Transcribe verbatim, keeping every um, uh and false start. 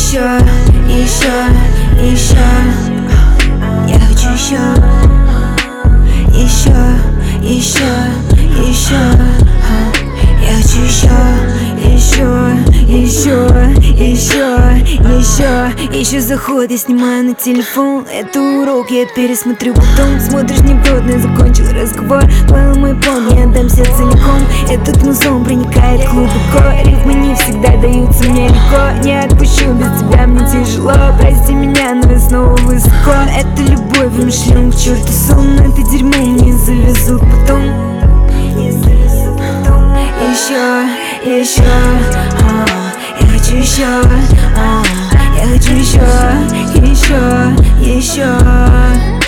еще, еще, еще. Я хочу еще, еще, еще, еще. Я хочу еще, еще, еще, еще, еще. Еще заход, я снимаю на телефон. Это урок, я пересмотрю потом. Смотришь неплотно, я закончил разговор. Понял мой план, я отдамся целиком. Этот музон проникает глубоко. Рифмы не всегда даются мне легко. Не отпущу, без тебя мне тяжело. Прости меня, но я снова высоко. Это любовь, мы шлем к черту сон. Это дерьмо мне завезут потом. Еще, еще, а, я хочу еще, а, я хочу еще, еще, еще.